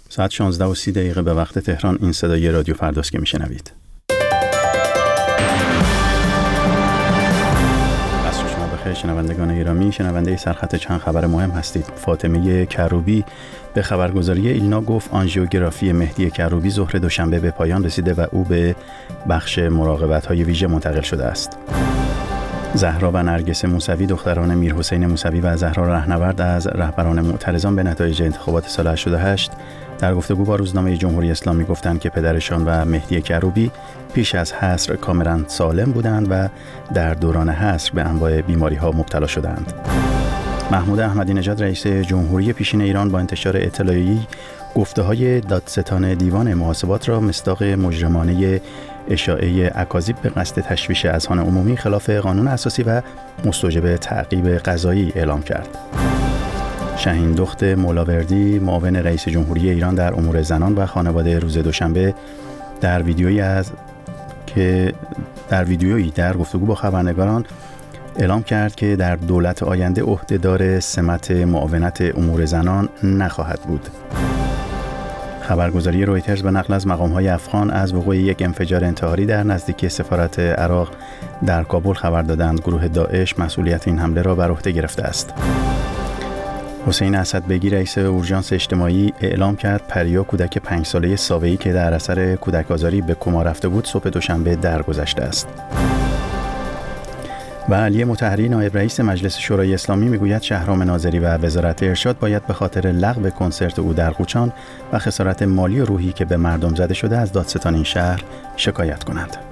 ساعت 16:30 به وقت تهران. این صدای رادیو فرداست که میشنوید. عصر شما بخیر شنوندگان گرامی. شنونده سرخط چند خبر مهم هستید. فاطمه کروبی به خبرگزاری ایلنا گفت آنژیوگرافی مهدی کروبی ظهر دوشنبه به پایان رسیده و او به بخش مراقبت‌های ویژه منتقل شده است. زهرا و نرگس موسوی دختران میرحسین موسوی و زهرا رهنورد از رهبران معترضان به نتایج انتخابات سال 88 در گفتگو با روزنامه جمهوری اسلامی گفتند که پدرشان و مهدی کروبی پیش از حصر کاملا سالم بودند و در دوران حصر به انواع بیماری‌ها مبتلا شدند. محمود احمدی نژاد رئیس جمهوری پیشین ایران با انتشار اطلاعیه‌ای گفته‌های دادستان دیوان محاسبات را مصداق مجرمانه اشاعه اکاذیب به قصد تشویش اذهان عمومی خلاف قانون اساسی و مستوجب تعقیب قضایی اعلام کرد. شهین دخت مولاوردی معاون رئیس جمهوری ایران در امور زنان و خانواده روز دوشنبه در ویدیویی در گفتگو با خبرنگاران اعلام کرد که در دولت آینده عهدهدار سمت معاونت امور زنان نخواهد بود. خبرگزاری رویترز به نقل از مقام‌های افغان از وقوع یک انفجار انتحاری در نزدیکی سفارت عراق در کابل خبر دادند. گروه داعش مسئولیت این حمله را بر عهده گرفته است. حسین اسدبگی رئیس اورژانس اجتماعی اعلام کرد پریا کودک 5 ساله ساوه‌ای که در اثر کودک آزاری به کما رفته بود صبح دوشنبه درگذشته است. و علی مطهری نایب رئیس مجلس شورای اسلامی میگوید شهرام ناظری و وزارت ارشاد باید به خاطر لغو کنسرت او در قوچان و خسارت مالی و روحی که به مردم زده شده از دادستان این شهر شکایت کنند.